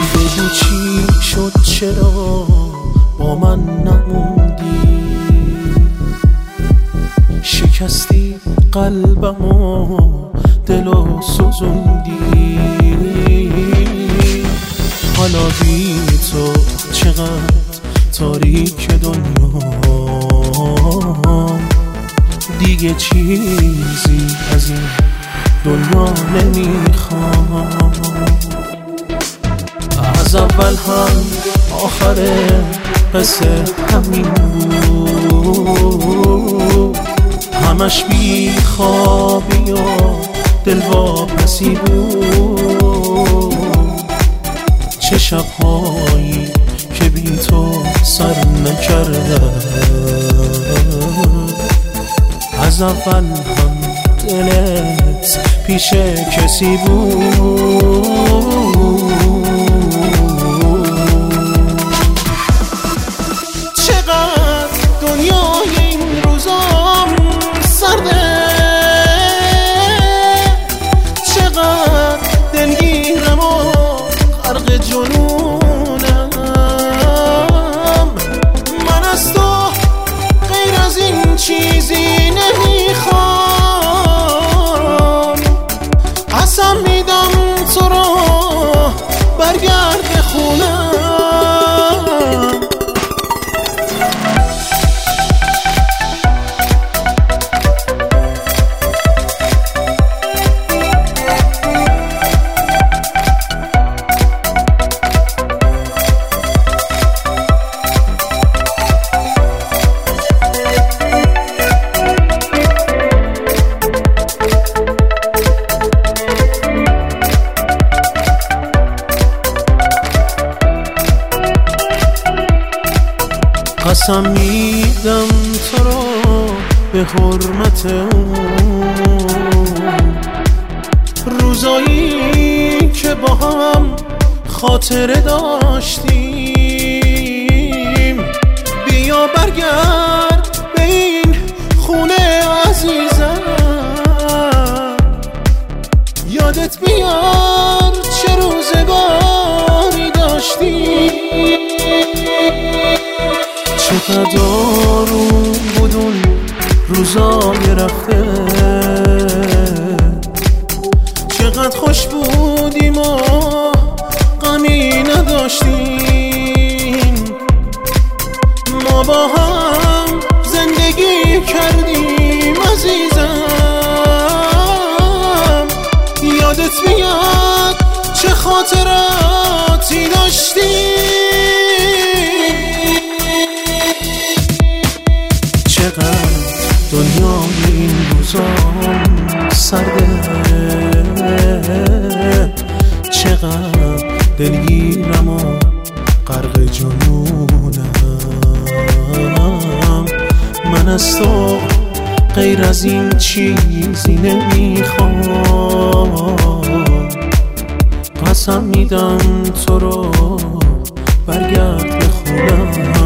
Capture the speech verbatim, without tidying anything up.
بگو چی شد چرا با من نموندی، شکستی قلبمو دلو سوزوندی. حالا بی تو چقدر تاریک دنیا، دیگه چیزی از این دنیا نمیخوام. از اول هم آخر قصه همین بود، همش بی خوابی و دلواپسی بود. چه شبهایی که بی تو سر نکرده، از اول هم دلت پیش کسی بود. چقدر دنیای این روزام سرده، چقدر دلگیرم و غرق جنونم. من از تو غیر از این چیزی نمیخوام. قسم میدم تو رو برگرد خونم. قسم میدم تو رو به حرمت اون روزایی که با هم خاطره داشتیم. بیا برگرد به این خونه عزیزم، یادت بیار چه روزگاری داشتیم. چقدر آروم بود اون روزای رفته، چقدر خوش بودیم و غمی نداشتیم. ما با هم زندگی کردیم عزیزم، یادت میاد چه خاطراتی داشتیم. چقدر دنیای این روزام سرده، چقدر دلگیرم و غرق جنونم. من از تو غیر از این چیزی نمیخوام. قسم میدم تو رو برگرد به خونم.